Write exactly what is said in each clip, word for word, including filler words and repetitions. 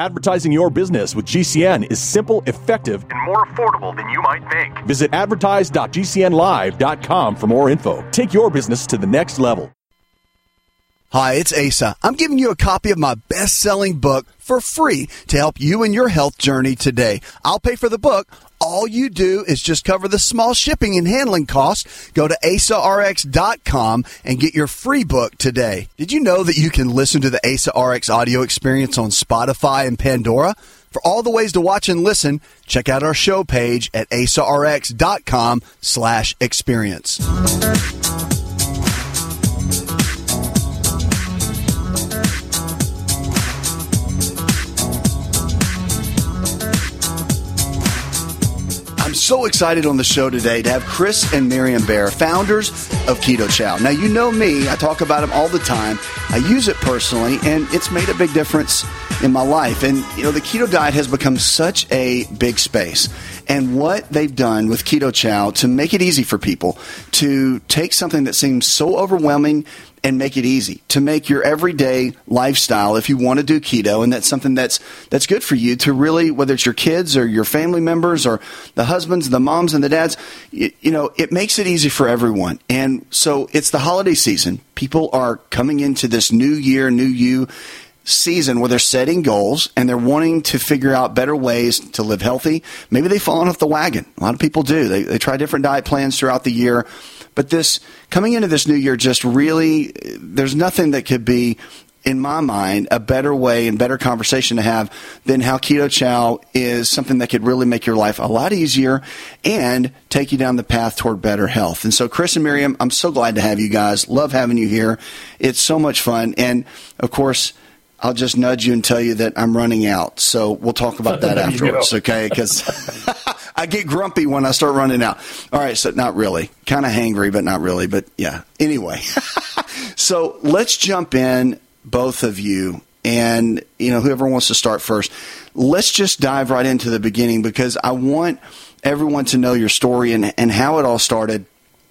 Advertising your business with G C N is simple, effective, and more affordable than you might think. Visit advertise dot g c n live dot com for more info. Take your business to the next level. Hi, it's Asa. I'm giving you a copy of my best-selling book for free to help you in your health journey today. I'll pay for the book. All you do is just cover the small shipping and handling costs. Go to asa r x dot com and get your free book today. Did you know that you can listen to the Asa R X audio experience on Spotify and Pandora? For all the ways to watch and listen, check out our show page at asa r x dot com slash experience. I'm so excited on the show today to have Chris and Miriam Bear, founders of Keto Chow. Now, you know me. I talk about them all the time. I use it personally, and it's made a big difference in my life. And, you know, the keto diet has become such a big space. And what they've done with Keto Chow to make it easy for people to take something that seems so overwhelming and make it easy, to make your everyday lifestyle, if you want to do keto, and that's something that's that's good for you to really, whether it's your kids or your family members or the husbands, the moms and the dads, you, you know, it makes it easy for everyone. And so it's the holiday season. People are coming into this new year, new you season where they're setting goals and they're wanting to figure out better ways to live healthy. Maybe they've fallen off the wagon. A lot of people do. They, they try different diet plans throughout the year. But this coming into this new year, just really, there's nothing that could be, in my mind, a better way and better conversation to have than how Keto Chow is something that could really make your life a lot easier and take you down the path toward better health. And so, Chris and Miriam, I'm so glad to have you guys. Love having you here. It's so much fun. And, of course, I'll just nudge you and tell you that I'm running out. So we'll talk about that afterwards, okay? Because I get grumpy when I start running out. All right, so not really. Kind of hangry, but not really. But, yeah. Anyway, so let's jump in, both of you, and, you know, whoever wants to start first. Let's just dive right into the beginning because I want everyone to know your story and, and how it all started.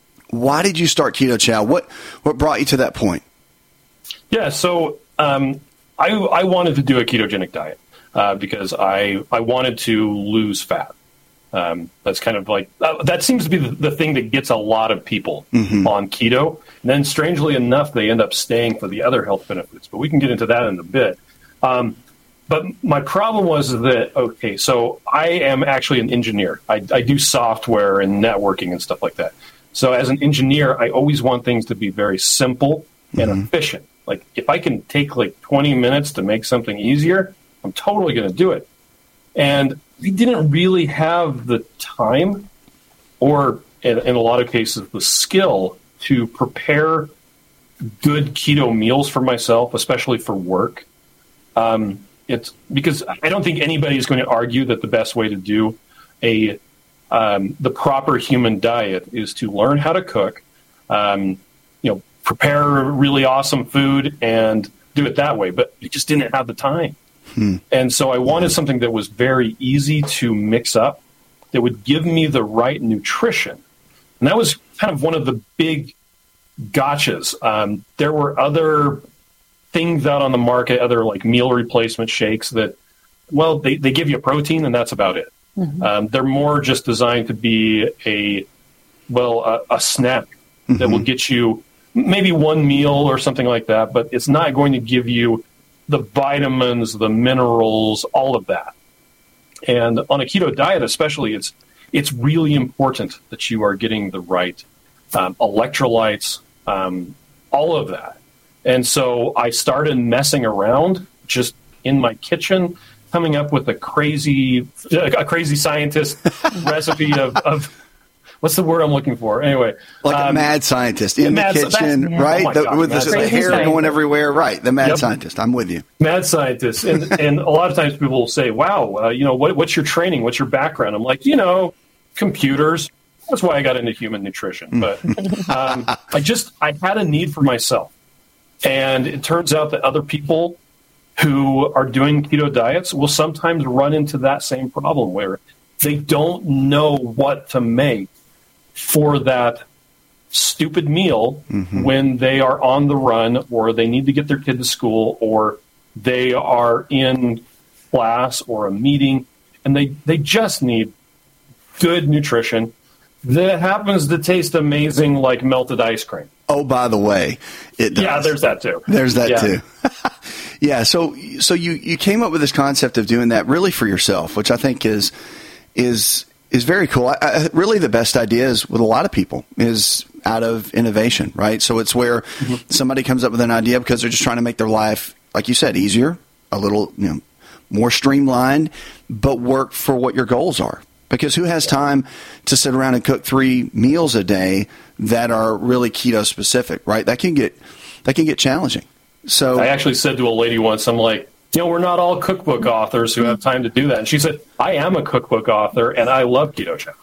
Why did you start Keto Chow? What, what brought you to that point? Yeah, so um, I, I wanted to do a ketogenic diet uh, because I, I wanted to lose fat. Um, that's kind of like, uh, that seems to be the, the thing that gets a lot of people mm-hmm. on keto. And then strangely enough, they end up staying for the other health benefits, but we can get into that in a bit. Um, but my problem was that, okay, so I am actually an engineer. I, I do software and networking and stuff like that. So as an engineer, I always want things to be very simple and mm-hmm. efficient. Like if I can take like twenty minutes to make something easier, I'm totally going to do it. And we didn't really have the time or, in, in a lot of cases, the skill to prepare good keto meals for myself, especially for work. Um, it's because I don't think anybody is going to argue that the best way to do a um, the proper human diet is to learn how to cook, um, you know, prepare really awesome food and do it that way. But we just didn't have the time. Hmm. And so I wanted something that was very easy to mix up, that would give me the right nutrition. And that was kind of one of the big gotchas. Um, there were other things out on the market, other like meal replacement shakes that, well, they, they give you protein and that's about it. Mm-hmm. Um, they're more just designed to be a, well, a, a snack mm-hmm. that will get you maybe one meal or something like that, but it's not going to give you the vitamins, the minerals, all of that. And on a keto diet especially, it's it's really important that you are getting the right um, electrolytes, um, all of that. And so I started messing around just in my kitchen, coming up with a crazy a crazy scientist recipe of, of what's the word I'm looking for? Anyway. Like um, a mad scientist in the kitchen, yeah. right? Oh the, God, with the, the hair scientist. Going everywhere. Right. The mad yep. scientist. I'm with you. Mad scientist. And, and a lot of times people will say, wow, uh, you know, what, what's your training? What's your background? I'm like, you know, computers. That's why I got into human nutrition. But um, I just, I had a need for myself. And it turns out that other people who are doing keto diets will sometimes run into that same problem where they don't know what to make for that stupid meal mm-hmm. when they are on the run or they need to get their kid to school or they are in class or a meeting, and they, they just need good nutrition that happens to taste amazing like melted ice cream. Oh, by the way, it does. Yeah, there's that too. There's that yeah. too. yeah. So, so you, you came up with this concept of doing that really for yourself, which I think is, is, is very cool. I, I, really the best ideas with a lot of people is out of innovation, right? So it's where mm-hmm. somebody comes up with an idea because they're just trying to make their life, like you said, easier, a little, you know, more streamlined, but work for what your goals are. Because who has time to sit around and cook three meals a day that are really keto specific, right? That can get that can get challenging. So I actually said to a lady once, I'm like, you know, we're not all cookbook authors who have time to do that. And she said, I am a cookbook author and I love Keto Chow.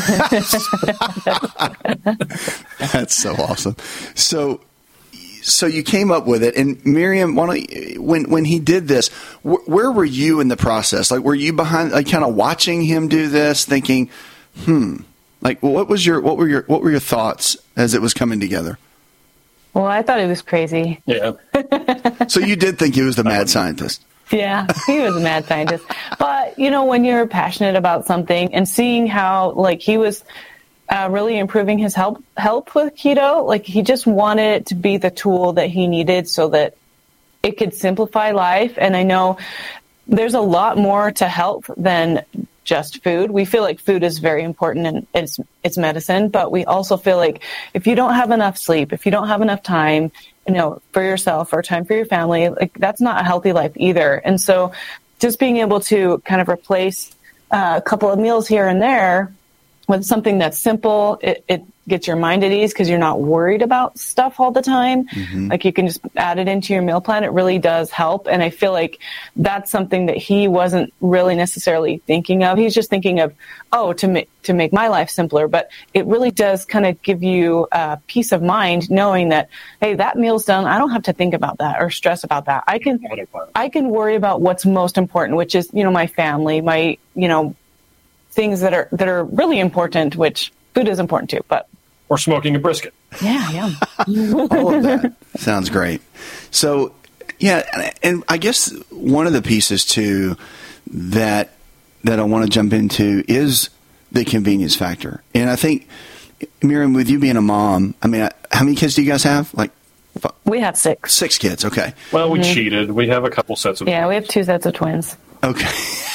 That's so awesome. So So you came up with it, and Miriam, why don't you, when when he did this, wh- where were you in the process? Like, were you behind, like, kind of watching him do this, thinking, hmm, like, what was your what were your what were your thoughts as it was coming together? Well, I thought he was crazy. Yeah. So you did think he was the mad scientist? Yeah, he was a mad scientist. But you know, when you're passionate about something and seeing how, like, he was. Uh, really improving his health health with keto. Like, he just wanted it to be the tool that he needed so that it could simplify life. And I know there's a lot more to health than just food. We feel like food is very important and it's it's medicine, but we also feel like if you don't have enough sleep, if you don't have enough time, you know, for yourself or time for your family, like, that's not a healthy life either. And so just being able to kind of replace uh, a couple of meals here and there with something that's simple, it, it gets your mind at ease because you're not worried about stuff all the time. Mm-hmm. Like, you can just add it into your meal plan. It really does help. And I feel like that's something that he wasn't really necessarily thinking of. He's just thinking of, oh, to make, to make my life simpler. But it really does kind of give you uh, peace of mind knowing that, hey, that meal's done. I don't have to think about that or stress about that. I can, I can worry about what's most important, which is, you know, my family, my, you know, things that are that are really important, which food is important too, but or smoking a brisket. Yeah, yeah. All of that sounds great. So, yeah, and I guess one of the pieces too that that I want to jump into is the convenience factor. And I think, Miriam, with you being a mom, I mean, how many kids do you guys have? Like, we have six. Six kids. Okay. Well, we mm-hmm. cheated. We have a couple sets of. Yeah, twins. We have two sets of twins. Okay.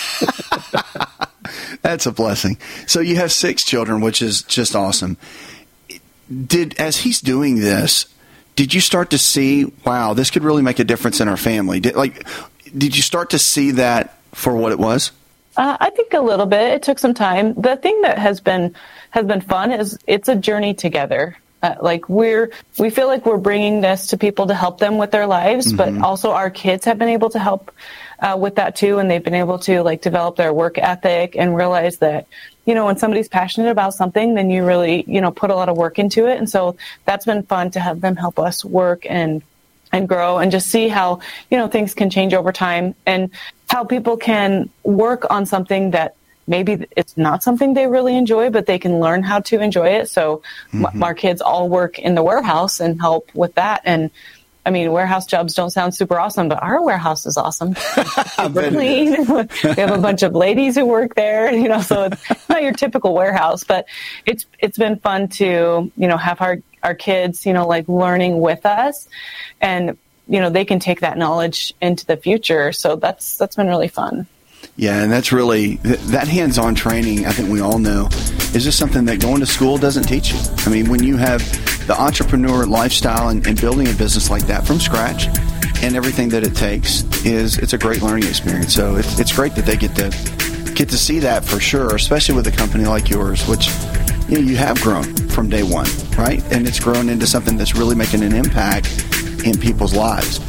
That's a blessing. So you have six children, which is just awesome. Did, as he's doing this, did you start to see, wow, this could really make a difference in our family? Did, like, did you start to see that for what it was? Uh, I think a little bit. It took some time. The thing that has been has been fun is it's a journey together. Uh, like we're we feel like we're bringing this to people to help them with their lives, mm-hmm. but also our kids have been able to help uh, with that too, and they've been able to like develop their work ethic and realize that, you know, when somebody's passionate about something, then you really, you know, put a lot of work into it. And so that's been fun to have them help us work and and grow and just see how, you know, things can change over time and how people can work on something that maybe it's not something they really enjoy, but they can learn how to enjoy it. So mm-hmm. our kids all work in the warehouse and help with that. And I mean, warehouse jobs don't sound super awesome, but our warehouse is awesome. Super clean. We have a bunch of ladies who work there, you know, so it's not your typical warehouse, but it's, it's been fun to, you know, have our, our kids, you know, like learning with us and, you know, they can take that knowledge into the future. So that's, that's been really fun. Yeah, and that's really, that hands-on training, I think we all know, is just something that going to school doesn't teach you. I mean, when you have the entrepreneur lifestyle and, and building a business like that from scratch and everything that it takes, is it's a great learning experience. So it's, it's great that they get to get to see that for sure, especially with a company like yours, which, you know, you have grown from day one, right? And it's grown into something that's really making an impact in people's lives.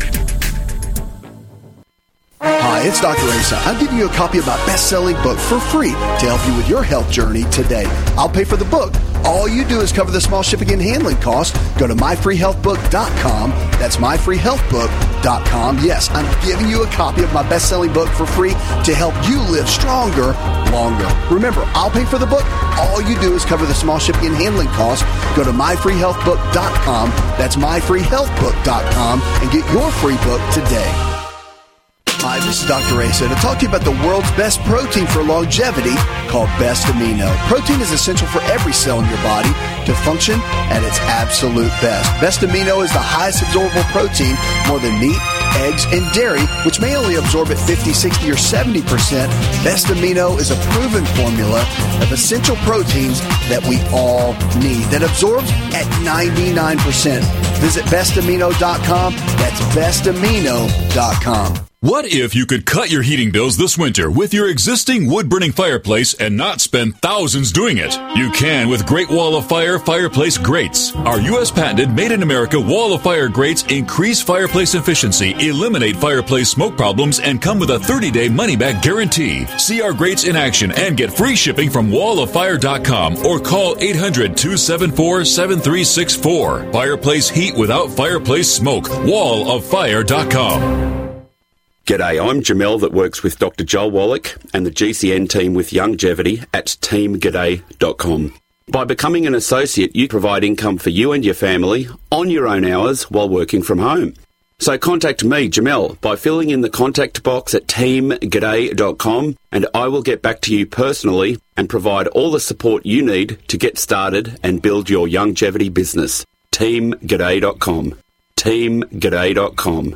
Hi, it's Doctor Asa. I'm giving you a copy of my best-selling book for free to help you with your health journey today. I'll pay for the book. All you do is cover the small shipping and handling costs. Go to my free health book dot com. That's my free health book dot com. Yes, I'm giving you a copy of my best-selling book for free to help you live stronger, longer. Remember, I'll pay for the book. All you do is cover the small shipping and handling costs. Go to my free health book dot com. That's my free health book dot com and get your free book today. Hi, this is Doctor Asa to talk to you about the world's best protein for longevity called Best Amino. Protein is essential for every cell in your body to function at its absolute best. Best Amino is the highest absorbable protein, more than meat, eggs, and dairy, which may only absorb at fifty, sixty, or seventy percent. Best Amino is a proven formula of essential proteins that we all need that absorbs at ninety-nine percent. Visit best amino dot com. That's best amino dot com. What if you could cut your heating bills this winter with your existing wood-burning fireplace and not spend thousands doing it? You can with Great Wall of Fire fireplace grates. Our U S patented made-in-America Wall of Fire grates increase fireplace efficiency, eliminate fireplace smoke problems, and come with a thirty-day money-back guarantee. See our grates in action and get free shipping from wall of fire dot com or call eight hundred, two seven four, seven three six four. Fireplace heat without fireplace smoke. wall of fire dot com. G'day, I'm Jamel that works with Doctor Joel Wallach and the G C N team with Youngevity at team g'day dot com. By becoming an associate, you provide income for you and your family on your own hours while working from home. So contact me, Jamel, by filling in the contact box at team g'day dot com, and I will get back to you personally and provide all the support you need to get started and build your Youngevity business. team g'day dot com. team g'day dot com.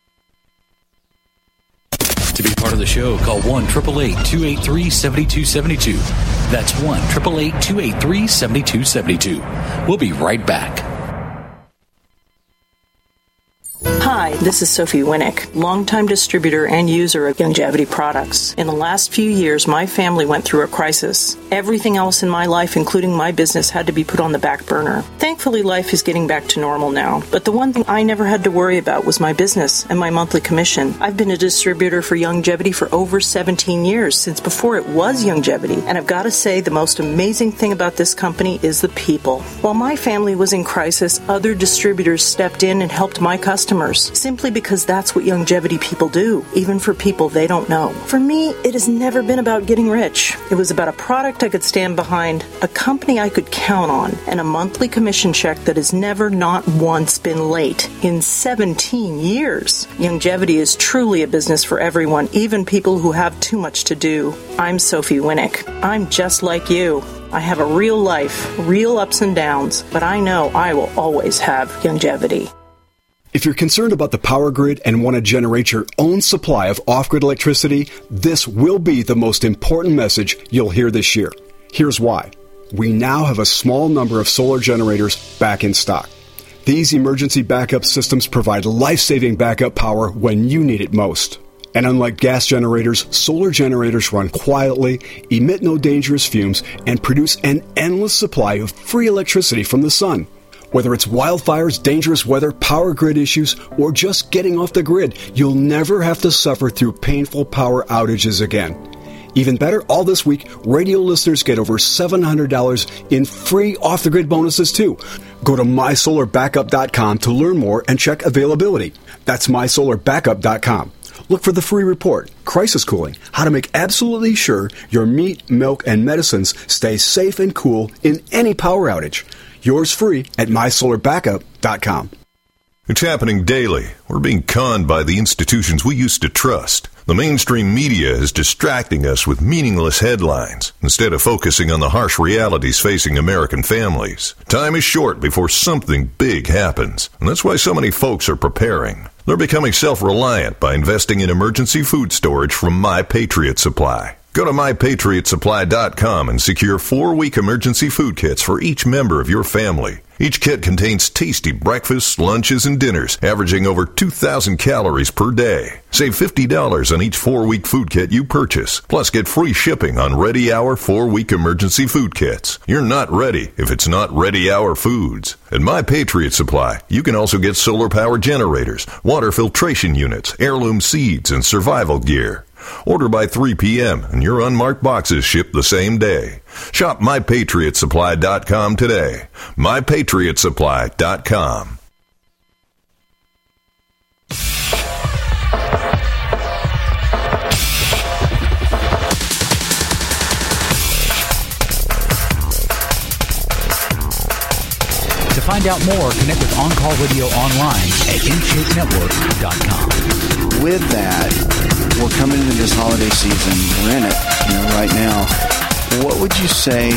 To be part of the show, call one eight eight eight, two eight three, seven two seven two. That's one eight eight eight, two eight three, seven two seven two. We'll be right back. Hi, this is Sophie Winnick, longtime distributor and user of Youngevity products. In the last few years, my family went through a crisis. Everything else in my life, including my business, had to be put on the back burner. Thankfully, life is getting back to normal now. But the one thing I never had to worry about was my business and my monthly commission. I've been a distributor for Youngevity for over seventeen years, since before it was Youngevity. And I've got to say, the most amazing thing about this company is the people. While my family was in crisis, other distributors stepped in and helped my customers, simply because that's what Youngevity people do, even for people they don't know. For me, it has never been about getting rich. It was about a product I could stand behind, a company I could count on, and a monthly commission check that has never not once been late in seventeen years. Youngevity is truly a business for everyone, even people who have too much to do. I'm Sophie Winnick. I'm just like you. I have a real life, real ups and downs, but I know I will always have Youngevity. If you're concerned about the power grid and want to generate your own supply of off-grid electricity, this will be the most important message you'll hear this year. Here's why. We now have a small number of solar generators back in stock. These emergency backup systems provide life-saving backup power when you need it most. And unlike gas generators, solar generators run quietly, emit no dangerous fumes, and produce an endless supply of free electricity from the sun. Whether it's wildfires, dangerous weather, power grid issues, or just getting off the grid, you'll never have to suffer through painful power outages again. Even better, all this week, radio listeners get over seven hundred dollars in free off-the-grid bonuses, too. Go to my solar backup dot com to learn more and check availability. That's my solar backup dot com. Look for the free report, Crisis Cooling, how to make absolutely sure your meat, milk, and medicines stay safe and cool in any power outage. Yours free at my solar backup dot com. It's happening daily. We're being conned by the institutions we used to trust. The mainstream media is distracting us with meaningless headlines instead of focusing on the harsh realities facing American families. Time is short before something big happens, and that's why so many folks are preparing. They're becoming self-reliant by investing in emergency food storage from My Patriot Supply. Go to my patriot supply dot com and secure four-week emergency food kits for each member of your family. Each kit contains tasty breakfasts, lunches, and dinners, averaging over two thousand calories per day. Save fifty dollars on each four-week food kit you purchase. Plus, get free shipping on Ready Hour four-week emergency food kits. You're not ready if it's not Ready Hour Foods. At My Patriot Supply, you can also get solar power generators, water filtration units, heirloom seeds, and survival gear. Order by three p.m. and your unmarked boxes ship the same day. Shop my patriot supply dot com today. my patriot supply dot com. To find out more, connect with On Call Radio online at in shape network dot com. With that, we're coming into this holiday season. We're in it, you know, right now. What would you say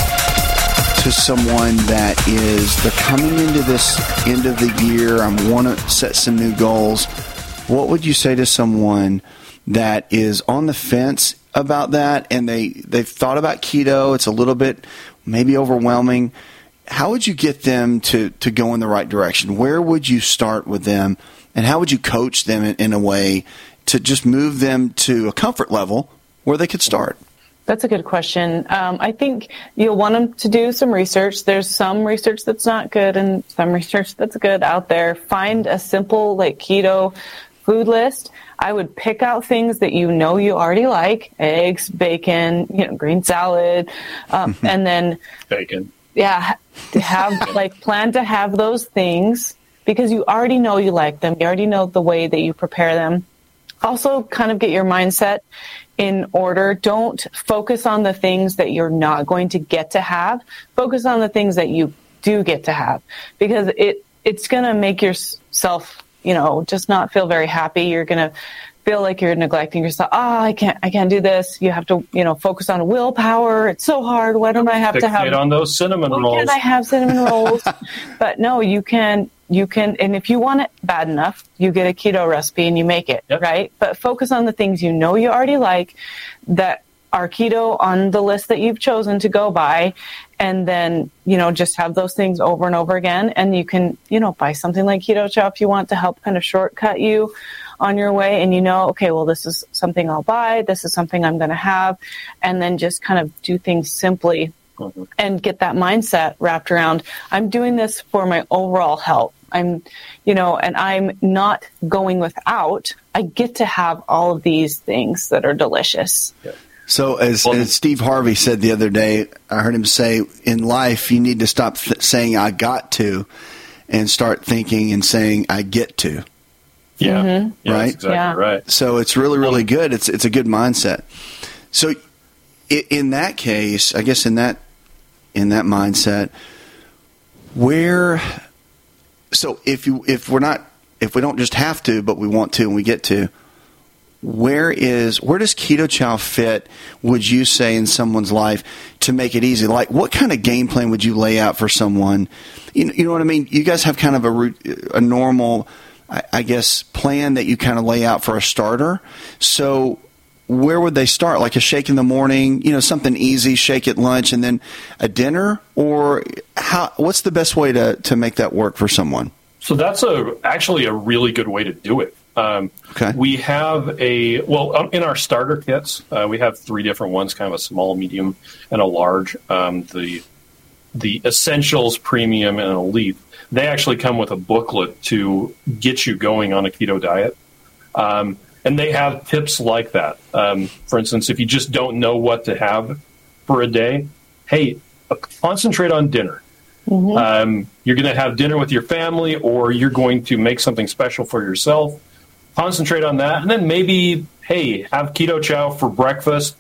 to someone that is, they're coming into this end of the year, I want to set some new goals. What would you say to someone that is on the fence about that, and they, they've thought about keto, it's a little bit maybe overwhelming? How would you get them to, to go in the right direction? Where would you start with them, and how would you coach them in, in a way to just move them to a comfort level where they could start? That's a good question. Um, I think you'll want them to do some research. There's some research that's not good and some research that's good out there. Find a simple, like, keto food list. I would pick out things that you know you already like: eggs, bacon, you know, green salad, um, and then bacon. Yeah, to have like plan to have those things because you already know you like them. You already know the way that you prepare them. Also, kind of get your mindset in order. Don't focus on the things that you're not going to get to have. Focus on the things that you do get to have, because it it's going to make yourself, you know, just not feel very happy. You're going to feel like you're neglecting yourself. Oh, I can't, I can't do this. You have to, you know, focus on willpower. It's so hard. Why don't I have Fixate to have on those cinnamon why rolls? Can't I have cinnamon rolls? But no, you can, you can, and if you want it bad enough, you get a keto recipe and you make it, yep. Right? But focus on the things you know you already like that are keto on the list that you've chosen to go by. And then, you know, just have those things over and over again. And you can, you know, buy something like Keto Chow if you want to help kind of shortcut you on your way. And you know, okay, well, this is something I'll buy. This is something I'm going to have. And then just kind of do things simply mm-hmm. and get that mindset wrapped around, I'm doing this for my overall health. I'm, you know, and I'm not going without. I get to have all of these things that are delicious. Yeah. So as, as Steve Harvey said the other day, I heard him say, in life, you need to stop th- saying I got to and start thinking and saying I get to. Yeah, mm-hmm. yeah right? That's exactly yeah. right. So it's really, really good. It's it's a good mindset. So in that case, I guess in that in that mindset, where so if you if we're not if we don't just have to, but we want to and we get to, Where is where does Keto Chow fit, would you say, in someone's life to make it easy? Like, what kind of game plan would you lay out for someone? You know, you know what I mean? You guys have kind of a, a normal, I, I guess, plan that you kind of lay out for a starter. So where would they start? Like a shake in the morning, you know, something easy, shake at lunch, and then a dinner? Or how? What's the best way to, to make that work for someone? So that's a actually a really good way to do it. Um, okay. We have a, well, in our starter kits, uh, we have three different ones, kind of a small, medium, and a large. Um, the the Essentials, Premium, and Elite, they actually come with a booklet to get you going on a keto diet. Um, and they have tips like that. Um, for instance, if you just don't know what to have for a day, hey, uh, concentrate on dinner. Mm-hmm. Um, you're going to have dinner with your family, or you're going to make something special for yourself. Concentrate on that, and then maybe, hey, have Keto Chow for breakfast.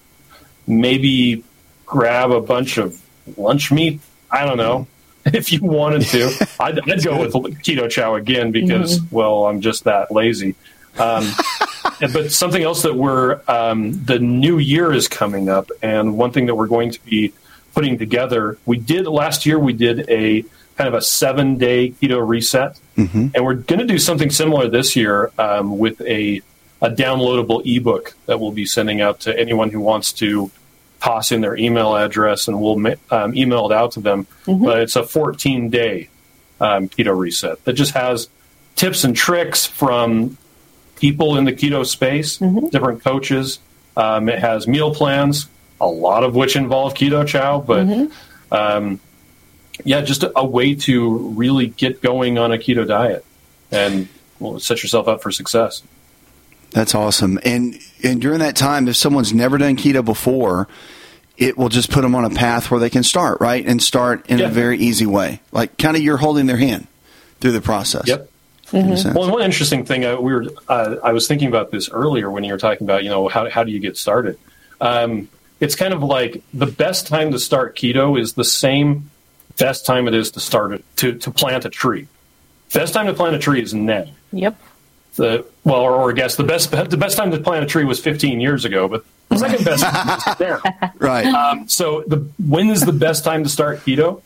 Maybe grab a bunch of lunch meat. I don't know. If you wanted to, I'd, I'd go with Keto Chow again because, mm-hmm. well, I'm just that lazy. Um, but something else that we're, um, the new year is coming up, and one thing that we're going to be putting together, we did last year, we did a kind of a seven-day keto reset. Mm-hmm. And we're going to do something similar this year um, with a, a downloadable ebook that we'll be sending out to anyone who wants to toss in their email address, and we'll um, email it out to them. Mm-hmm. But it's a fourteen-day um, keto reset that just has tips and tricks from people in the keto space, mm-hmm. different coaches. Um, it has meal plans, a lot of which involve Keto Chow, but mm-hmm. um, yeah, just a, a way to really get going on a keto diet and well, set yourself up for success. That's awesome. And and during that time, if someone's never done keto before, it will just put them on a path where they can start, right? And start in yeah. a very easy way. Like kind of you're holding their hand through the process. Yep. Mm-hmm. Well, and one interesting thing, uh, we were uh, I was thinking about this earlier when you were talking about, you know, how how do you get started? Um, it's kind of like the best time to start keto is the same best time it is to start it, to, to plant a tree. Best time to plant a tree is now. Yep. The, well, or, or I guess the best the best time to plant a tree was fifteen years ago, but the second best time is now. Right. Um, so the when is the best time to start keto?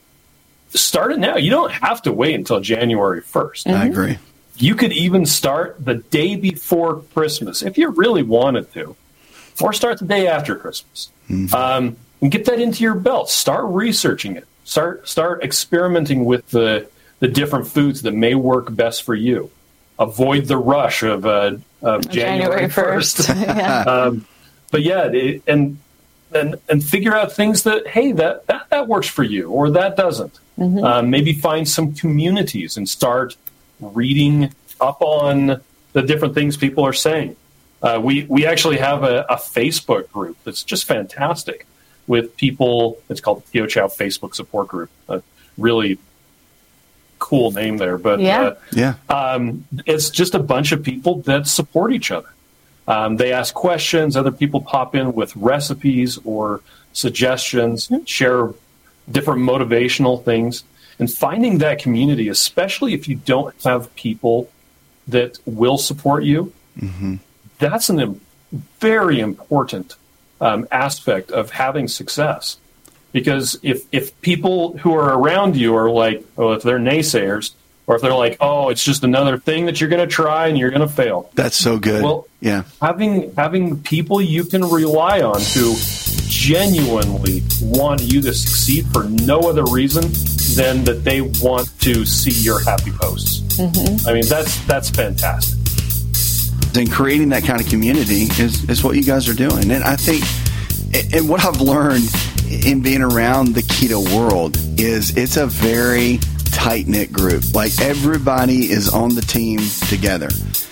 Start it now. You don't have to wait until January first. Mm-hmm. I agree. You could even start the day before Christmas if you really wanted to, or start the day after Christmas. Mm-hmm. Um, and get that into your belt. Start researching it. Start start experimenting with the the different foods that may work best for you. Avoid the rush of, uh, of January first. yeah. um, but yeah, it, and and and figure out things that hey that that, that works for you or that doesn't. Mm-hmm. Uh, maybe find some communities and start reading up on the different things people are saying. Uh, we we actually have a, a Facebook group that's just fantastic with people. It's called the Keto Chow Facebook Support Group. Uh, really cool name there, but yeah, uh, yeah. Um, it's just a bunch of people that support each other. Um, they ask questions. Other people pop in with recipes or suggestions, mm-hmm. share different motivational things, and finding that community, especially if you don't have people that will support you, mm-hmm. that's a im- very important um, aspect of having success. Because if, if people who are around you are like, oh, if they're naysayers, or if they're like, oh, it's just another thing that you're going to try and you're going to fail. That's so good. Well, yeah. having having people you can rely on who genuinely want you to succeed for no other reason than that they want to see your happy posts. Mm-hmm. I mean, that's that's fantastic. And creating that kind of community is, is what you guys are doing. And I think, and what I've learned in being around the keto world is it's a very tight-knit group. Like everybody is on the team together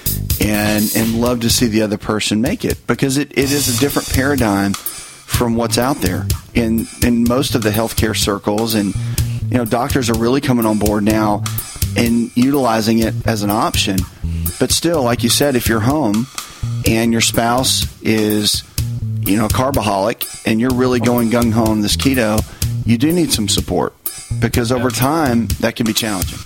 and and love to see the other person make it because it, it is a different paradigm from what's out there in in most of the healthcare circles. And you know, doctors are really coming on board now and utilizing it as an option. But still, like you said, if you're home and your spouse is, you know, carboholic and you're really going gung-ho on this keto, you do need some support because over time that can be challenging.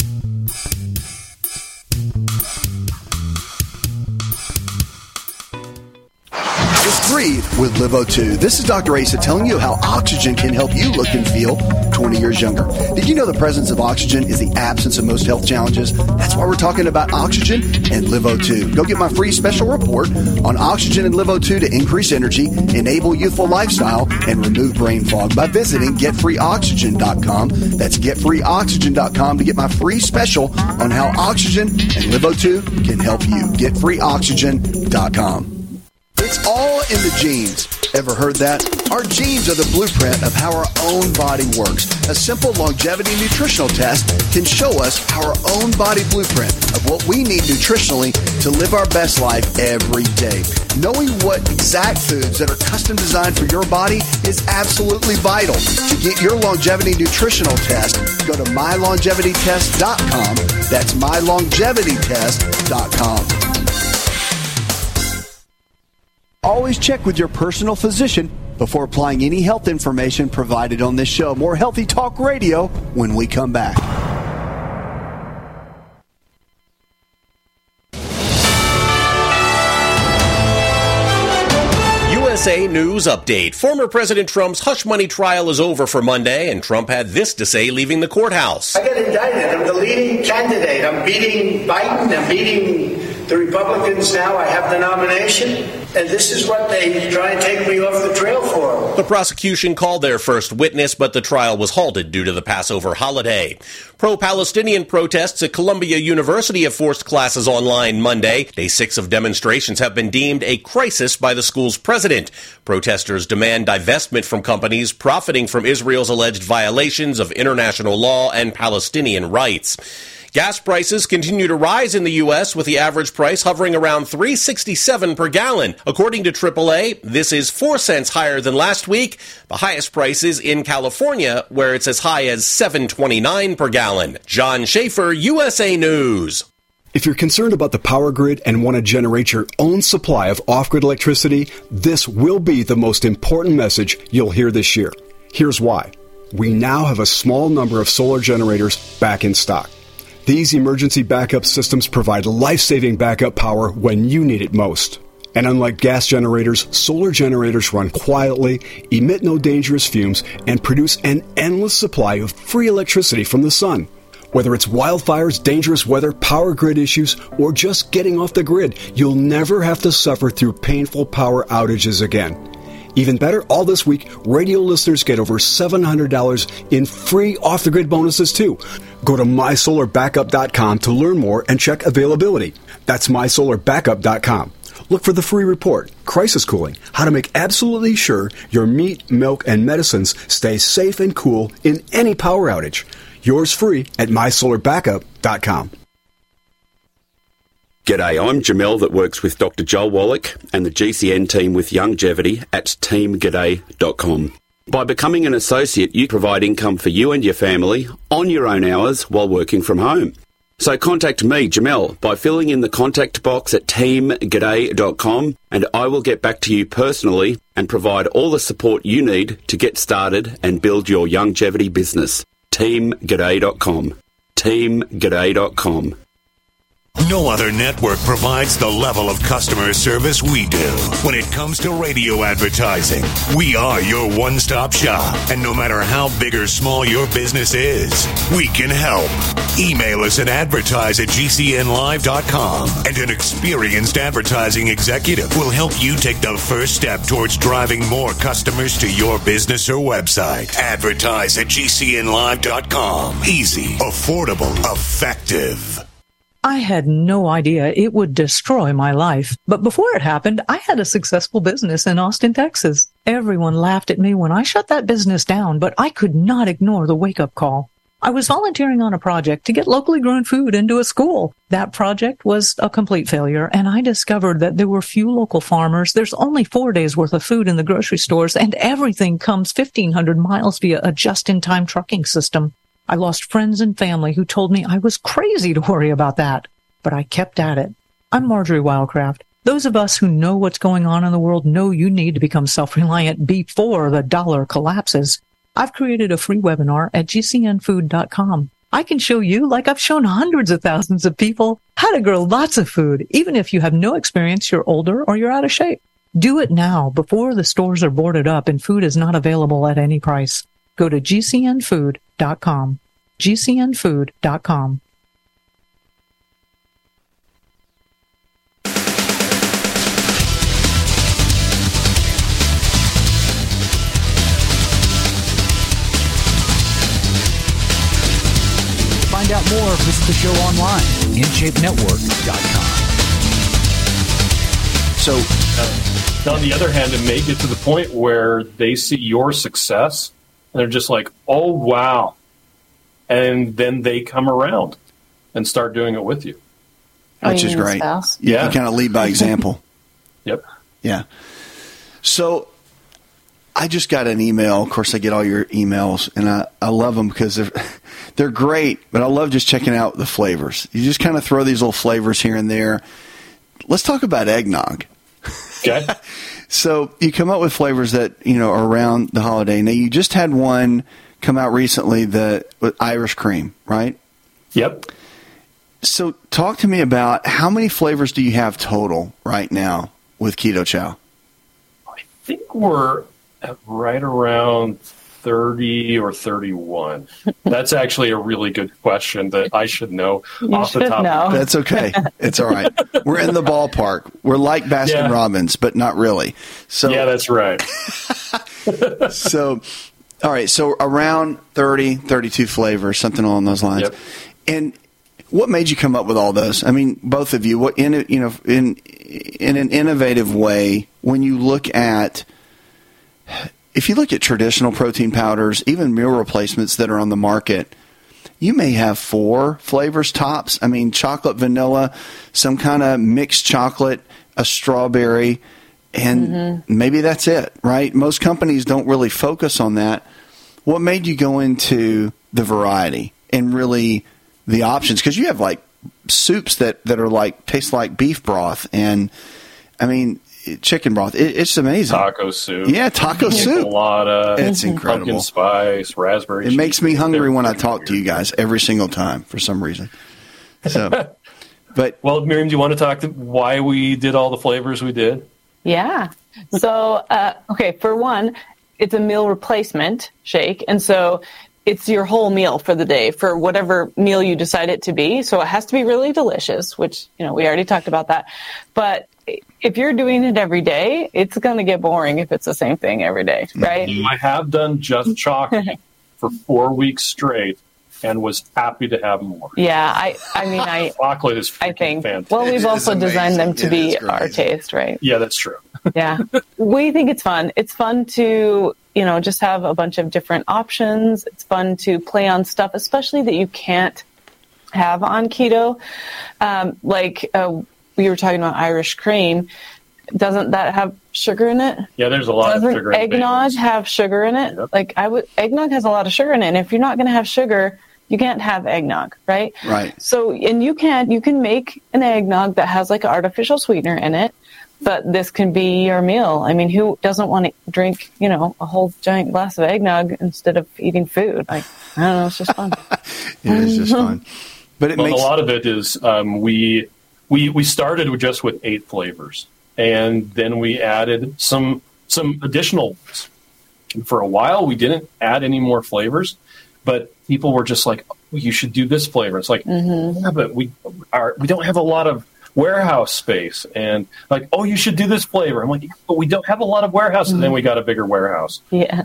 Just breathe with Live O two. This is Doctor Asa telling you how oxygen can help you look and feel twenty years younger. Did you know the presence of oxygen is the absence of most health challenges? That's why we're talking about oxygen and Live O two. Go get my free special report on oxygen and Live O two to increase energy, enable youthful lifestyle, and remove brain fog by visiting get free oxygen dot com. That's get free oxygen dot com to get my free special on how oxygen and Live O two can help you. get free oxygen dot com. It's all in the genes. Ever heard that? Our genes are the blueprint of how our own body works. A simple longevity nutritional test can show us our own body blueprint of what we need nutritionally to live our best life every day. Knowing what exact foods that are custom designed for your body is absolutely vital. To get your longevity nutritional test, go to my longevity test dot com. That's my longevity test dot com. Always check with your personal physician before applying any health information provided on this show. More Healthy Talk Radio when we come back. U S A News Update. Former President Trump's hush money trial is over for Monday, and Trump had this to say leaving the courthouse. I got indicted. I'm the leading candidate. I'm beating Biden. I'm beating the Republicans now. I have the nomination. And this is what they try and take me off the trail for. The prosecution called their first witness, but the trial was halted due to the Passover holiday. Pro-Palestinian protests at Columbia University have forced classes online Monday. Day six of demonstrations have been deemed a crisis by the school's president. Protesters demand divestment from companies profiting from Israel's alleged violations of international law and Palestinian rights. Gas prices continue to rise in the U S, with the average price hovering around three dollars and sixty-seven cents per gallon. According to triple A, this is four cents higher than last week. The highest price is in California, where it's as high as seven dollars and twenty-nine cents per gallon. John Schaefer, U S A News. If you're concerned about the power grid and want to generate your own supply of off-grid electricity, this will be the most important message you'll hear this year. Here's why. we now have a small number of solar generators back in stock. These emergency backup systems provide life-saving backup power when you need it most. And unlike gas generators, solar generators run quietly, emit no dangerous fumes, and produce an endless supply of free electricity from the sun. Whether it's wildfires, dangerous weather, power grid issues, or just getting off the grid, you'll never have to suffer through painful power outages again. Even better, all this week, radio listeners get over seven hundred dollars in free off-the-grid bonuses, too. Go to my solar backup dot com to learn more and check availability. That's my solar backup dot com. Look for the free report, Crisis Cooling, how to make absolutely sure your meat, milk, and medicines stay safe and cool in any power outage. Yours free at my solar backup dot com. G'day, I'm Jamel that works with Doctor Joel Wallach and the G C N team with Longevity at team g'day dot com. By becoming an associate, you provide income for you and your family on your own hours while working from home. So contact me, Jamel, by filling in the contact box at team g'day dot com, and I will get back to you personally and provide all the support you need to get started and build your longevity business. team g'day dot com. team g'day dot com. No other network provides the level of customer service we do. When it comes to radio advertising, we are your one-stop shop. And no matter how big or small your business is, we can help. Email us at advertise at g c n live dot com, and an experienced advertising executive will help you take the first step towards driving more customers to your business or website. Advertise at g c n live dot com. Easy, affordable, effective. I had no idea it would destroy my life. But before it happened, I had a successful business in Austin, Texas. Everyone laughed at me when I shut that business down, but I could not ignore the wake-up call. I was volunteering on a project to get locally grown food into a school. That project was a complete failure, and I discovered that there were few local farmers. There's only four days worth of food in the grocery stores, and everything comes fifteen hundred miles via a just-in-time trucking system. I lost friends and family who told me I was crazy to worry about that, but I kept at it. I'm Marjorie Wildcraft. Those of us who know what's going on in the world know you need to become self-reliant before the dollar collapses. I've created a free webinar at g c n food dot com. I can show you, like I've shown hundreds of thousands of people, how to grow lots of food, even if you have no experience, you're older, or you're out of shape. Do it now, before the stores are boarded up and food is not available at any price. Go to g c n food dot com. g c n food dot com. Find out more, visit the show online, in shape network dot com. So, uh, on the other hand, it may get to the point where they see your success and they're just like, oh, wow. And then they come around and start doing it with you. Oh, which is great. Yeah. You, you kind of lead by example. Yep. Yeah. So I just got an email. Of course, I get all your emails, and I, I love them because they're, they're great, but I love just checking out the flavors. You just kind of throw these little flavors here and there. Let's talk about eggnog. Okay. So you come up with flavors that, you know, are around the holiday. Now, you just had one come out recently, the with Irish cream, right? Yep. So talk to me about how many flavors do you have total right now with Keto Chow? I think we're at right around thirty or thirty-one. That's actually a really good question that I should know you off should the top. know. That's okay. It's all right. We're in the ballpark. We're like Baskin Yeah. Robbins, but not really. So Yeah, that's right. so, all right. So around thirty, thirty-two flavors, something along those lines. Yep. And what made you come up with all those? I mean, both of you. What in you know in in an innovative way when you look at. If you look at traditional protein powders, even meal replacements that are on the market, you may have four flavors tops. I mean, chocolate, vanilla, some kind of mixed chocolate, a strawberry, and mm-hmm. maybe that's it, right? Most companies don't really focus on that. What made you go into the variety and really the options? Because you have like soups that, that are like taste like beef broth, and I mean, chicken broth. It, it's amazing. Taco soup. Yeah, taco soup. Enchilada. It's incredible. Pumpkin spice, raspberry. It cheese. makes me hungry when I talk to you guys every single time for some reason. So, but well, Miriam, do you want to talk to why we did all the flavors we did? Yeah. So, uh, okay, for one, it's a meal replacement shake. And so it's your whole meal for the day for whatever meal you decide it to be. So it has to be really delicious, which, you know, we already talked about that. But if you're doing it every day, it's going to get boring if it's the same thing every day, right? I have done just chocolate for four weeks straight and was happy to have more. Yeah, I, I mean, I, chocolate is freaking I think, fantastic. well, we've also designed them to It be is great. our taste, right? Yeah, that's true. Yeah. We think it's fun. It's fun to, you know, just have a bunch of different options. It's fun to play on stuff, especially that you can't have on keto. Um, like uh, we were talking about Irish cream. Doesn't that have sugar in it? Yeah, there's a lot Doesn't of sugar in eggnog have sugar in it? Yep. Like I would, eggnog has a lot of sugar in it. And if you're not going to have sugar, you can't have eggnog, right? Right. So, and you can you can make an eggnog that has like an artificial sweetener in it, but this can be your meal. I mean, who doesn't want to drink, you know, a whole giant glass of eggnog instead of eating food? Like, I don't know, it's just fun. It is just fun. But it well, makes a lot of it is um, we we we started with just with eight flavors, and then we added some some additional ones. And for a while, we didn't add any more flavors, but people were just like, oh, "You should do this flavor." It's like, Mm-hmm. yeah, but we are we don't have a lot of warehouse space, and like, "Oh, you should do this flavor." I'm like, yeah, "But we don't have a lot of warehouse," and then we got a bigger warehouse. Yeah.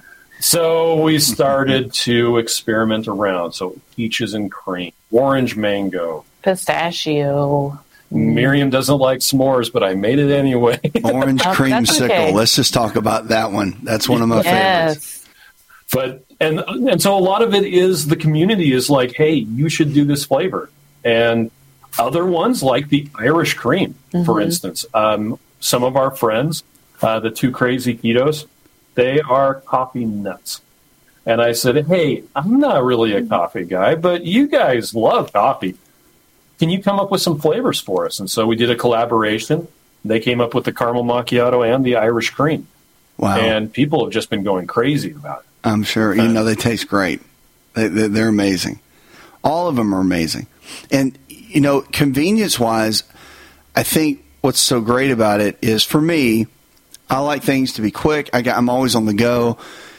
So we started to experiment around. So peaches and cream, orange mango. Pistachio. Miriam doesn't like s'mores, but I made it anyway. Orange Oh, creamsicle. that's okay. Let's just talk about that one. That's one of my favorites. Yes. But and and so a lot of it is the community is like, hey, you should do this flavor. And other ones like the Irish cream, for Mhm. instance. Um, some of our friends, uh, the two crazy ketos, they are coffee nuts. And I said, hey, I'm not really a coffee guy, but you guys love coffee. Can you come up with some flavors for us? And so we did a collaboration. They came up with the caramel macchiato and the Irish cream. Wow. And people have just been going crazy about it. I'm sure. You know, they taste great. They, they, they're amazing. All of them are amazing. And, you know, convenience-wise, I think what's so great about it is, for me, I like things to be quick. I got, I'm always on the go.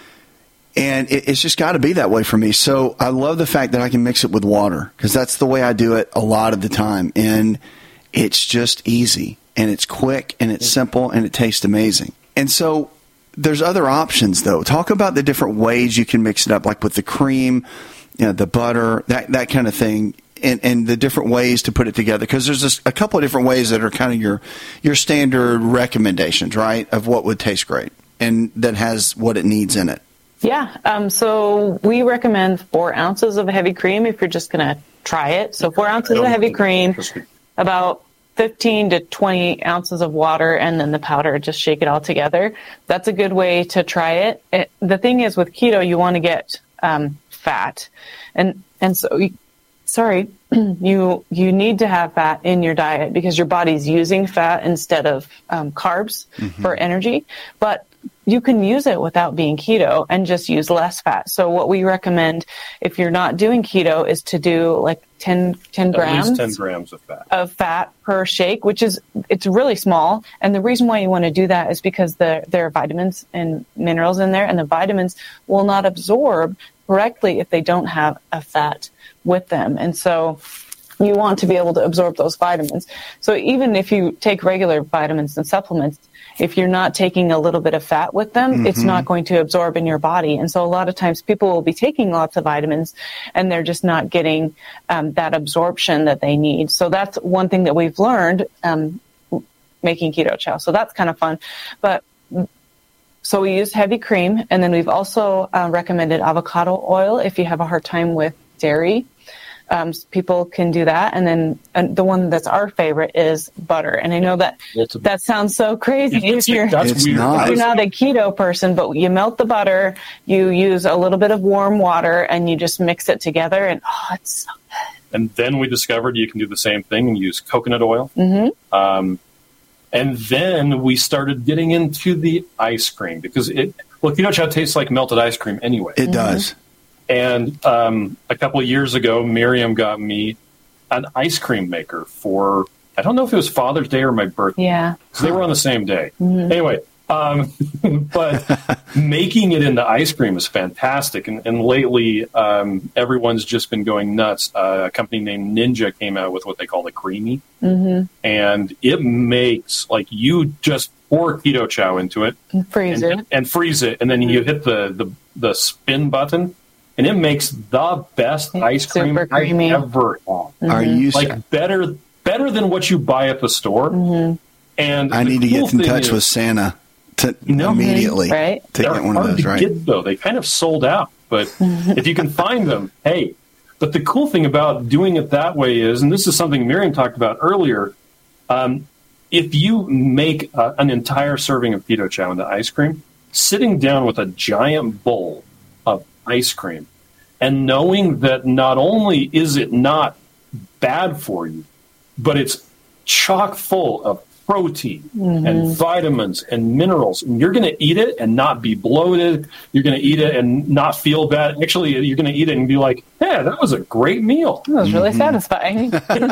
And it, it's just got to be that way for me. So I love the fact that I can mix it with water, because that's the way I do it a lot of the time. And it's just easy, and it's quick, and it's simple, and it tastes amazing. And so there's other options, though. Talk about the different ways you can mix it up, like with the cream, you know, the butter, that that kind of thing, and, and the different ways to put it together. Because there's just a couple of different ways that are kind of your your standard recommendations, right, of what would taste great and that has what it needs in it. Yeah. Um, so we recommend four ounces of heavy cream if you're just going to try it. So four ounces of heavy cream, about fifteen to twenty ounces of water, and then the powder. Just shake it all together. That's a good way to try it. it the thing is, with keto, you want to get um, fat. And, and so, you, sorry, you, you need to have fat in your diet because your body's using fat instead of um, carbs Mhm. for energy. But you can use it without being keto and just use less fat. So what we recommend if you're not doing keto is to do like ten, ten At grams least ten grams of fat. of fat per shake, which is, it's really small. And the reason why you want to do that is because the, there are vitamins and minerals in there, and the vitamins will not absorb correctly if they don't have a fat with them. And so you want to be able to absorb those vitamins. So even if you take regular vitamins and supplements, if you're not taking a little bit of fat with them, it's Mhm. not going to absorb in your body. And so a lot of times people will be taking lots of vitamins and they're just not getting um, that absorption that they need. So that's one thing that we've learned um, making keto chow. So that's kind of fun. But so we use heavy cream, and then we've also uh, recommended avocado oil if you have a hard time with dairy. Um, people can do that. And then and the one that's our favorite is butter. And I know that that sounds so crazy if you're, That's It's weird. not. if you're not a keto person, but you melt the butter, you use a little bit of warm water, and you just mix it together. And oh, it's so And then we discovered you can do the same thing and use coconut oil. Mm-hmm. Um, And then we started getting into the ice cream because it, well, Keto Chow tastes like melted ice cream anyway. It does. And um, a couple of years ago, Miriam got me an ice cream maker for, I don't know if it was Father's Day or my birthday. Yeah. They were on the same day. Mm-hmm. Anyway, um, but making it into ice cream is fantastic. And, and lately, um, everyone's just been going nuts. Uh, a company named Ninja came out with what they call the Creamy. Mm-hmm. And it makes, like, you just pour Keto Chow into it. And freeze and, it. And freeze it. And then you hit the, the, the spin button. And it makes the best ice cream I've ever had. Mm-hmm. Are you like better better than what you buy at the store? Mm-hmm. And I need to cool get in touch is, with Santa to no, immediately right? to They're get one of hard those. to Right? Get, though they kind of sold out, but if you can find them, hey. But the cool thing about doing it that way is, and this is something Miriam talked about earlier. Um, if you make uh, an entire serving of Keto Chow into ice cream, sitting down with a giant bowl of ice cream and knowing that not only is it not bad for you, but it's chock full of protein mm-hmm. and vitamins and minerals, and you're going to eat it and not be bloated. You're going to eat it and not feel bad. Actually, you're going to eat it and be like, "Yeah, that was a great meal. That was really Mm-hmm. satisfying."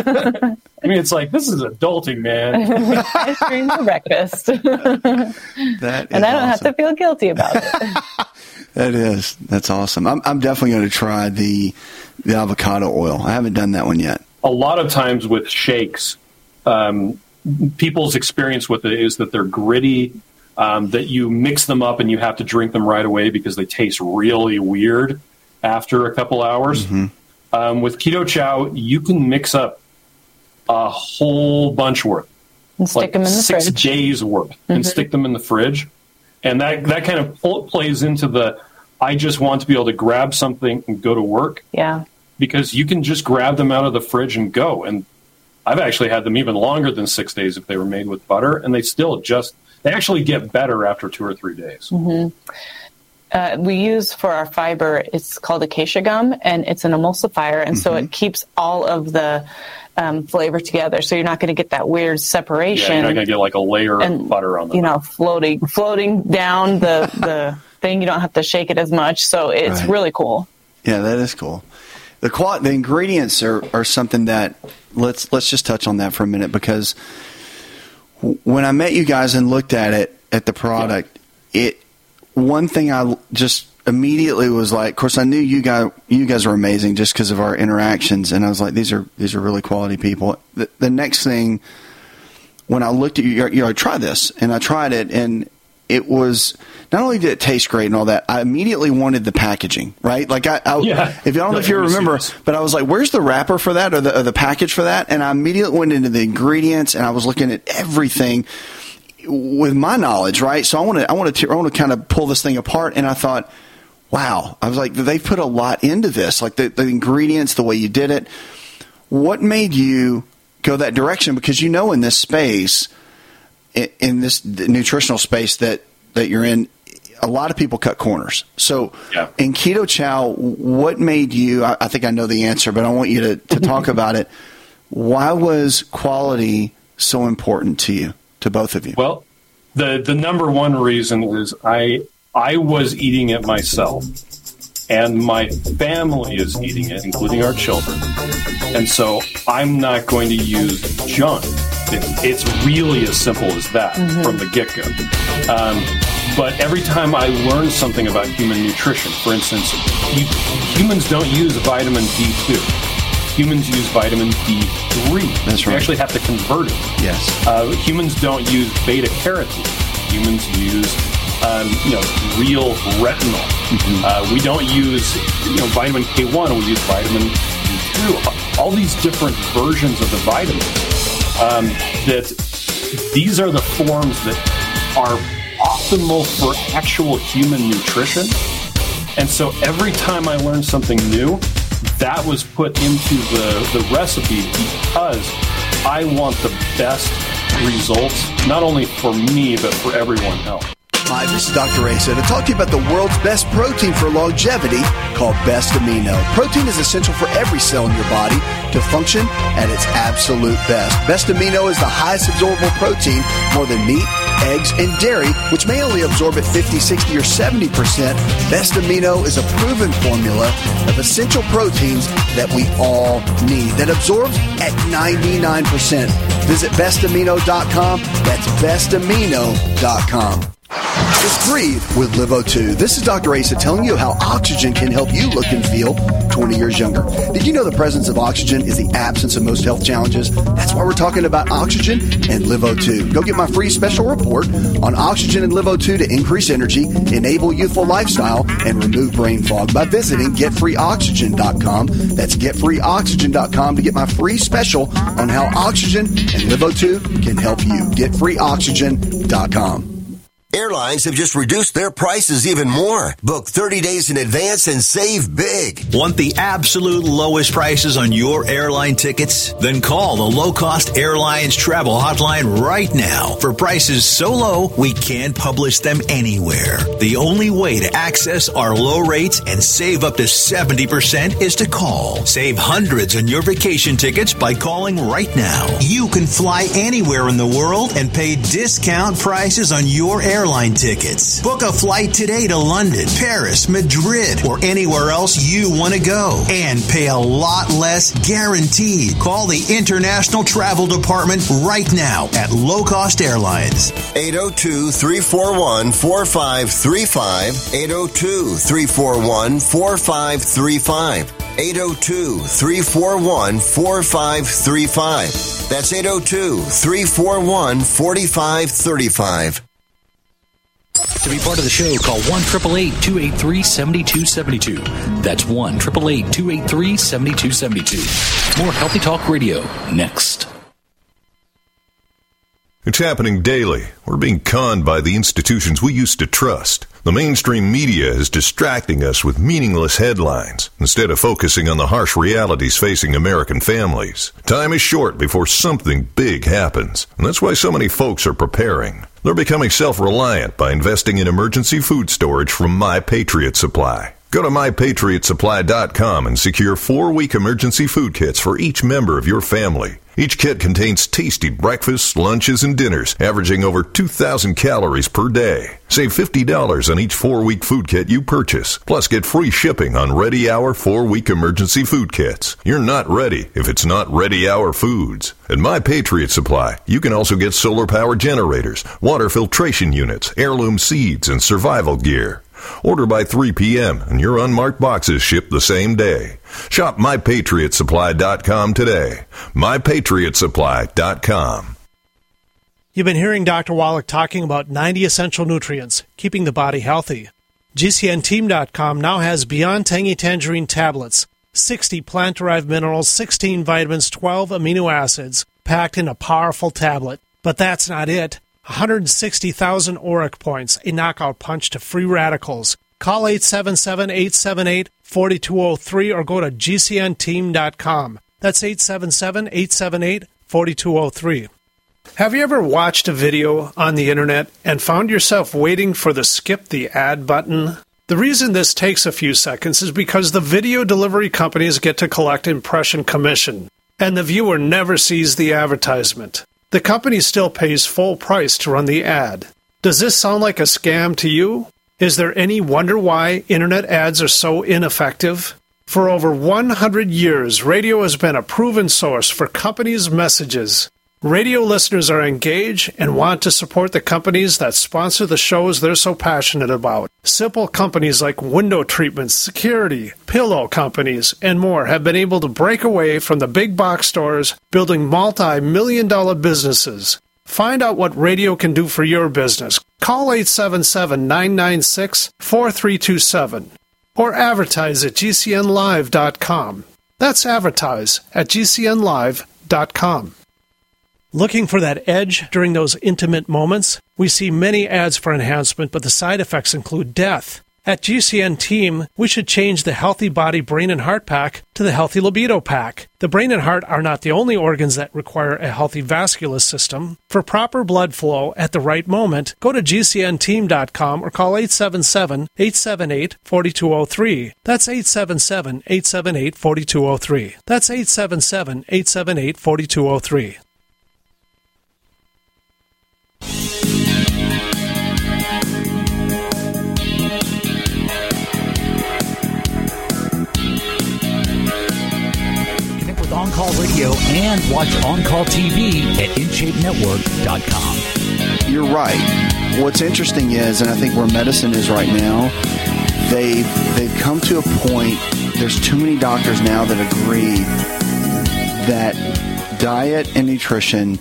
I mean, it's like, this is adulting, man. Ice cream for breakfast. That is and I don't awesome. have to feel guilty about it. That is. That's awesome. I'm, I'm definitely going to try the the avocado oil. I haven't done that one yet. A lot of times with shakes, um, people's experience with it is that they're gritty, um, that you mix them up and you have to drink them right away because they taste really weird after a couple hours. Mm-hmm. Um, with Keto Chow, you can mix up a whole bunch worth. And stick like them in the six fridge. days worth mm-hmm. and stick them in the fridge. And that, that kind of pull, plays into the, I just want to be able to grab something and go to work. Yeah. Because you can just grab them out of the fridge and go. And I've actually had them even longer than six days if they were made with butter. And they still just, they actually get better after two or three days. Mm-hmm. Uh, we use for our fiber, it's called acacia gum, and it's an emulsifier. And mm-hmm. so it keeps all of the um, flavor together. So you're not going to get that weird separation. Yeah, you're not going to get like a layer and, of butter on them. You know, floating, floating down the, the thing. You don't have to shake it as much. So it's Right. really cool. Yeah, that is cool. The qual- the ingredients are, are something that let's let's just touch on that for a minute, because w- when I met you guys and looked at it at the product, yeah. it one thing I just immediately was like, of course I knew you guys you guys are amazing just because of our interactions, and I was like, these are these are really quality people. The, the next thing, when I looked at you, you're, you're like, try this, and I tried it, and it was not only did it taste great and all that, I immediately wanted the packaging, right? Like, I, I yeah. if you don't know if you remember, but I was like, where's the wrapper for that or the, or the package for that? And I immediately went into the ingredients and I was looking at everything with my knowledge, right? So I want to, I want to, I want to kind of pull this thing apart. And I thought, wow, I was like, they put a lot into this, like the, the ingredients, the way you did it. What made you go that direction? Because you know, in this space, in this nutritional space that, that you're in, a lot of people cut corners. So yeah. in Keto Chow, what made you, I, I think I know the answer, but I want you to, to talk about it. Why was quality so important to you, to both of you? Well, the, the number one reason is I, I was eating it myself, and my family is eating it, including our children. And so I'm not going to use junk. It, it's really as simple as that mm-hmm. from the get-go. Um, but every time I learn something about human nutrition, for instance, you, humans don't use vitamin D two. Humans use vitamin D three. That's right. We actually have to convert it. Yes. Uh, humans don't use beta-carotene. Humans use Um, you know, real retinol. Mm-hmm. Uh, we don't use, you know, vitamin K one. We use vitamin D two. All these different versions of the vitamins. Um, that these are the forms that are optimal for actual human nutrition. And so every time I learned something new, that was put into the, the recipe because I want the best results, not only for me, but for everyone else. Hi, this is Doctor Asa to talk to you about the world's best protein for longevity called Best Amino. Protein is essential for every cell in your body to function at its absolute best. Best Amino is the highest absorbable protein, more than meat, eggs, and dairy, which may only absorb at fifty, sixty, or seventy percent. Best Amino is a proven formula of essential proteins that we all need that absorbs at ninety-nine percent. Visit best amino dot com. That's best amino dot com. Just breathe with Live O two. This is Doctor Asa telling you how oxygen can help you look and feel twenty years younger. Did you know the presence of oxygen is the absence of most health challenges? That's why we're talking about oxygen and Live O two. Go get my free special report on oxygen and Live O two to increase energy, enable youthful lifestyle, and remove brain fog by visiting get free oxygen dot com. That's get free oxygen dot com to get my free special on how oxygen and Live O two can help you. get free oxygen dot com. Airlines have just reduced their prices even more. Book thirty days in advance and save big. Want the absolute lowest prices on your airline tickets? Then call the Low Cost Airlines Travel Hotline right now for prices so low we can't publish them anywhere. The only way to access our low rates and save up to seventy percent is to call. Save hundreds on your vacation tickets by calling right now. You can fly anywhere in the world and pay discount prices on your airline Airline tickets. Book a flight today to London, Paris, Madrid, or anywhere else you want to go and pay a lot less guaranteed. Call the International Travel Department right now at Low Cost Airlines. eight oh two, three four one, four five three five. eight oh two, three four one, four five three five. eight oh two, three four one, four five three five. That's eight oh two, three four one, four five three five. To be part of the show, call one eight eight eight, two eight three, seven two seven two. That's one eight eight eight, two eight three, seven two seven two. More Healthy Talk Radio next. It's happening daily. We're being conned by the institutions we used to trust. The mainstream media is distracting us with meaningless headlines instead of focusing on the harsh realities facing American families. Time is short before something big happens, and that's why so many folks are preparing. They're becoming self-reliant by investing in emergency food storage from My Patriot Supply. Go to my patriot supply dot com and secure four-week emergency food kits for each member of your family. Each kit contains tasty breakfasts, lunches, and dinners, averaging over two thousand calories per day. Save fifty dollars on each four-week food kit you purchase. Plus, get free shipping on Ready Hour four-week emergency food kits. You're not ready if it's not Ready Hour Foods. At My Patriot Supply, you can also get solar power generators, water filtration units, heirloom seeds, and survival gear. Order by three p.m. and your unmarked boxes ship the same day. Shop my patriot supply dot com today. my patriot supply dot com. You've been hearing Doctor Wallach talking about ninety essential nutrients, keeping the body healthy. G C N team dot com now has Beyond Tangy Tangerine tablets, sixty plant-derived minerals, sixteen vitamins, twelve amino acids, packed in a powerful tablet. But that's not it. one hundred sixty thousand auric points, a knockout punch to free radicals. Call eight seven seven, eight seven eight, four two zero three or go to G C N team dot com. That's eight seven seven, eight seven eight, four two zero three. Have you ever watched a video on the internet and found yourself waiting for the skip the ad button? The reason this takes a few seconds is because the video delivery companies get to collect impression commission, and the viewer never sees the advertisement. The company still pays full price to run the ad. Does this sound like a scam to you? Is there any wonder why internet ads are so ineffective? For over one hundred years, radio has been a proven source for companies' messages. Radio listeners are engaged and want to support the companies that sponsor the shows they're so passionate about. Simple companies like window treatments, security, pillow companies, and more have been able to break away from the big box stores, building multi-million dollar businesses. Find out what radio can do for your business. Call eight seven seven, nine nine six, four three two seven or advertise at G C N live dot com. That's advertise at G C N live dot com. Looking for that edge during those intimate moments? We see many ads for enhancement, but the side effects include death. At G C N Team, we should change the Healthy Body, Brain, and Heart Pack to the Healthy Libido Pack. The brain and heart are not the only organs that require a healthy vascular system. For proper blood flow at the right moment, go to G C N team dot com or call eight seven seven, eight seven eight, four two zero three. That's eight seven seven, eight seven eight, four two zero three. That's eight seven seven, eight seven eight, four two zero three. On Call Radio and watch On Call T V at in shape network dot com. You're right. What's interesting is, and I think where medicine is right now, they've, they've come to a point, there's too many doctors now that agree that diet and nutrition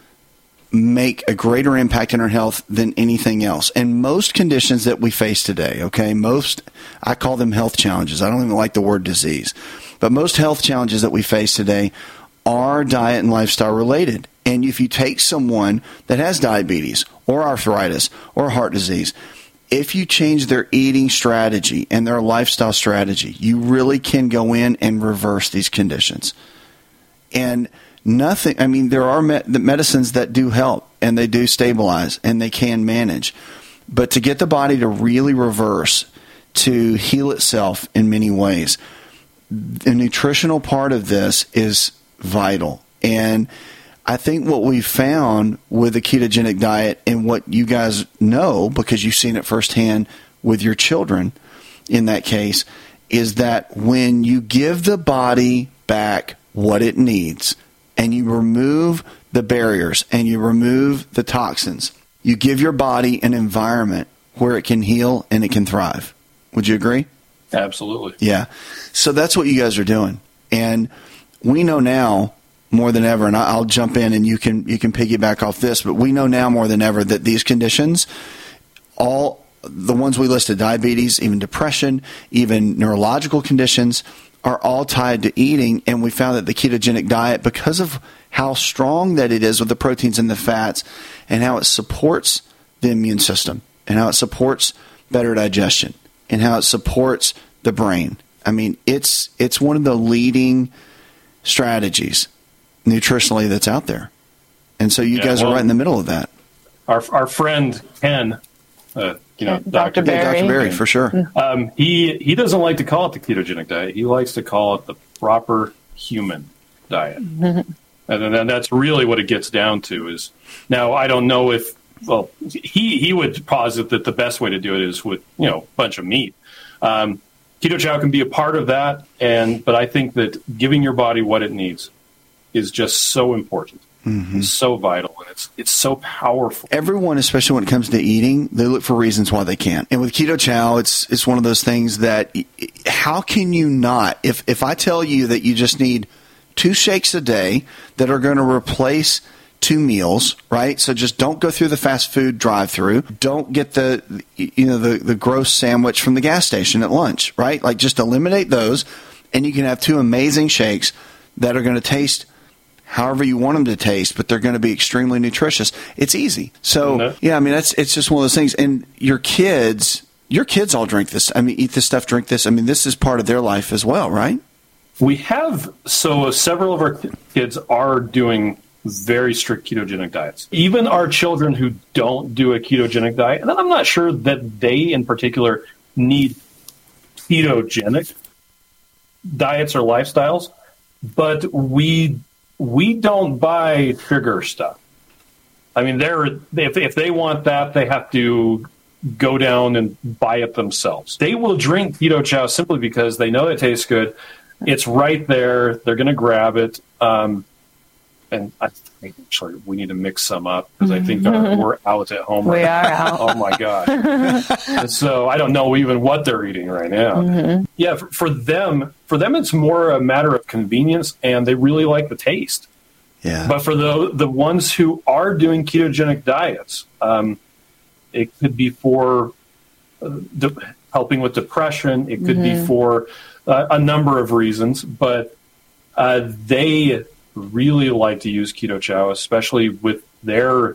make a greater impact in our health than anything else. And most conditions that we face today, okay, most, I call them health challenges. I don't even like the word disease. But most health challenges that we face today are diet and lifestyle related. And if you take someone that has diabetes or arthritis or heart disease, if you change their eating strategy and their lifestyle strategy, you really can go in and reverse these conditions. And nothing, I mean, there are me- the medicines that do help and they do stabilize and they can manage. But to get the body to really reverse, to heal itself in many ways, the nutritional part of this is vital. And I think what we've found with the ketogenic diet and what you guys know, because you've seen it firsthand with your children in that case, is that when you give the body back what it needs and you remove the barriers and you remove the toxins, you give your body an environment where it can heal and it can thrive. Would you agree? Absolutely. Yeah. So that's what you guys are doing. And we know now more than ever, and I'll jump in and you can you can piggyback off this, but we know now more than ever that these conditions, all the ones we listed, diabetes, even depression, even neurological conditions, are all tied to eating. And we found that the ketogenic diet, because of how strong that it is with the proteins and the fats and how it supports the immune system and how it supports better digestion, and how it supports the brain. I mean, it's it's one of the leading strategies nutritionally that's out there. And so you yeah, guys well, are right in the middle of that. Our our friend Ken, uh, you know, Doctor Doctor Barry. Doctor Barry, for sure. Um, he he doesn't like to call it the ketogenic diet. He likes to call it the proper human diet. And then that's really what it gets down to. Is now I don't know if well he he would posit that the best way to do it is with you know a bunch of meat. Um, Keto Chow can be a part of that, and but I think that giving your body what it needs is just so important. Mm-hmm. It's so vital, and it's it's so powerful. Everyone, especially when it comes to eating, they look for reasons why they can't. And with Keto Chow, it's it's one of those things that how can you not? If if I tell you that you just need two shakes a day that are going to replace two meals, right? So just don't go through the fast food drive-through. Don't get the you know the the gross sandwich from the gas station at lunch, right? Like just eliminate those, and you can have two amazing shakes that are going to taste however you want them to taste, but they're going to be extremely nutritious. It's easy. So, no. yeah, I mean, that's it's just one of those things. And your kids, your kids all drink this. I mean, eat this stuff, drink this. I mean, this is part of their life as well, right? We have, so several of our kids are doing very strict ketogenic diets. Even our children who don't do a ketogenic diet, and I'm not sure that they in particular need ketogenic diets or lifestyles, but we we don't buy sugar stuff. I mean, they're if if they want that, they have to go down and buy it themselves. They will drink Keto Chow simply because they know it tastes good. It's right there. They're going to grab it. Um, and I think actually we need to mix some up because I think our, we're out at home. We right are now. out. Oh my God. So I don't know even what they're eating right now. Mm-hmm. Yeah. For, for them, for them, it's more a matter of convenience and they really like the taste. Yeah. But for the, the ones who are doing ketogenic diets, um, it could be for uh, de- helping with depression. It could mm-hmm. be for uh, a number of reasons, but uh, they really like to use Keto Chow, especially with their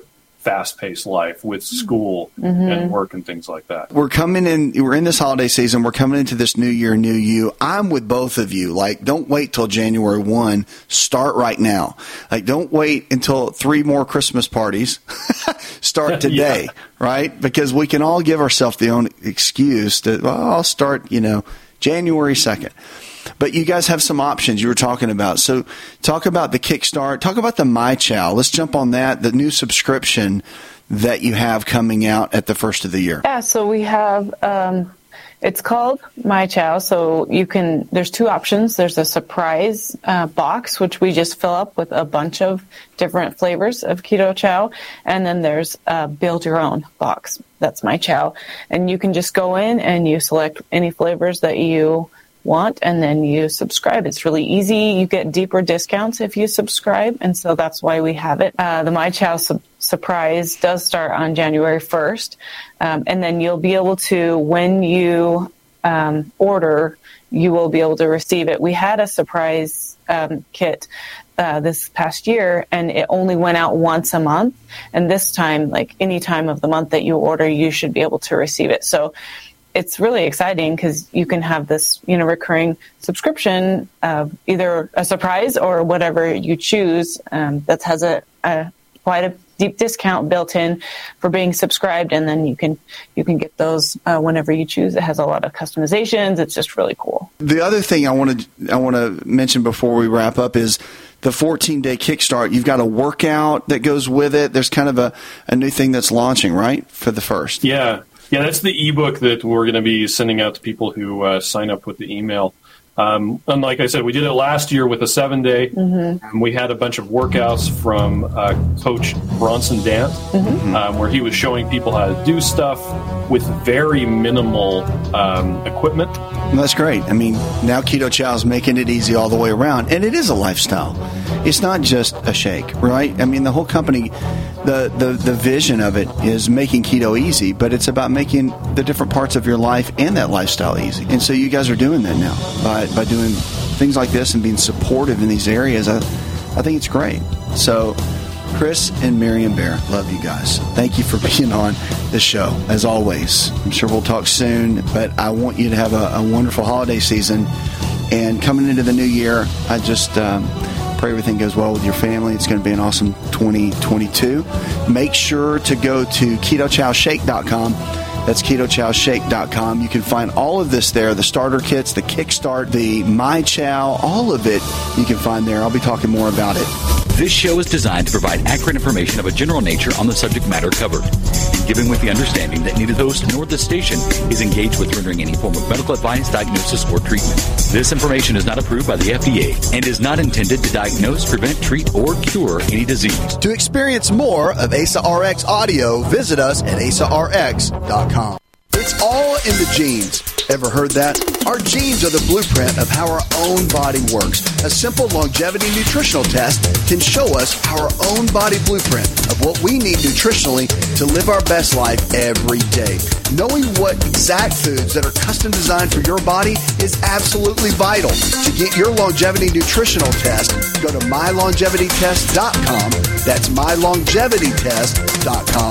fast-paced life with school Mm-hmm. and work and things like that. We're coming in, we're in this holiday season. We're coming into this new year, new you. I'm with both of you. Like, don't wait till January first. Start right now. Like, don't wait until three more Christmas parties. Start today, yeah. right? Because we can all give ourselves the own excuse that, well, I'll start, you know, January second. But you guys have some options you were talking about. So talk about the Kickstart. Talk about the MyChow. Let's jump on that, the new subscription that you have coming out at the first of the year. Yeah, so we have, um, it's called MyChow. So you can, there's two options. There's a surprise uh, box, which we just fill up with a bunch of different flavors of Keto Chow. And then there's a build your own box. That's MyChow. And you can just go in and you select any flavors that you want, and then you subscribe. It's really easy. You get deeper discounts if you subscribe, and so that's why we have it. Uh, the MyChow su- surprise does start on January first, um, and then you'll be able to, when you um, order, you will be able to receive it. We had a surprise um, kit uh, this past year, and it only went out once a month, and this time, like any time of the month that you order, you should be able to receive it. So it's really exciting because you can have this, you know, recurring subscription of either a surprise or whatever you choose um, that has a, a quite a deep discount built in for being subscribed, and then you can you can get those uh, whenever you choose. It has a lot of customizations. It's just really cool. The other thing I want to I want to mention before we wrap up is the fourteen-day Kickstart. You've got a workout that goes with it. There's kind of a, a new thing that's launching, right, for the first. Yeah. Yeah, that's the ebook that we're going to be sending out to people who uh, sign up with the email. Um, and like I said, we did it last year with a seven-day. Mm-hmm. And we had a bunch of workouts from uh, Coach Bronson Dant, mm-hmm. um, where he was showing people how to do stuff with very minimal um, equipment. Well, that's great. I mean, now Keto Chow is making it easy all the way around, and it is a lifestyle. It's not just a shake, right? I mean, the whole company, the, the, the vision of it is making keto easy, but it's about making the different parts of your life and that lifestyle easy. And so you guys are doing that now by by doing things like this and being supportive in these areas. I, I think it's great. So Chris and Miriam Bear, love you guys. Thank you for being on the show, as always. I'm sure we'll talk soon, but I want you to have a, a wonderful holiday season. And coming into the new year, I just um, pray everything goes well with your family. It's going to be an awesome twenty twenty-two. Make sure to go to keto chow shake dot com. That's keto chow shake dot com. You can find all of this there, the starter kits, the Kickstart, the MyChow, all of it you can find there. I'll be talking more about it. This show is designed to provide accurate information of a general nature on the subject matter covered, and given with the understanding that neither the host nor the station is engaged with rendering any form of medical advice, diagnosis, or treatment. This information is not approved by the F D A and is not intended to diagnose, prevent, treat, or cure any disease. To experience more of A S A R X audio, visit us at A S A R X dot com. It's all in the genes. Ever heard that? Our genes are the blueprint of how our own body works. A simple longevity nutritional test can show us our own body blueprint of what we need nutritionally to live our best life every day. Knowing what exact foods that are custom designed for your body is absolutely vital. To get your longevity nutritional test, go to my longevity test dot com. That's my longevity test dot com.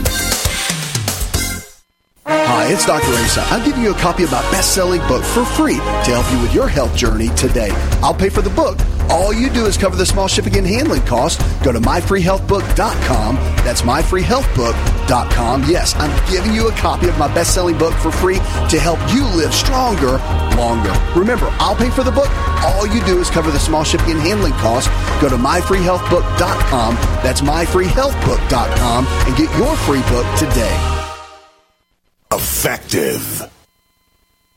Hi, it's Doctor Asa. I'm giving you a copy of my best-selling book for free to help you with your health journey today. I'll pay for the book. All you do is cover the small shipping and handling costs. Go to my free health book dot com. That's my free health book dot com. Yes, I'm giving you a copy of my best-selling book for free to help you live stronger, longer. Remember, I'll pay for the book. All you do is cover the small shipping and handling costs. Go to my free health book dot com. That's my free health book dot com and get your free book today. Effective.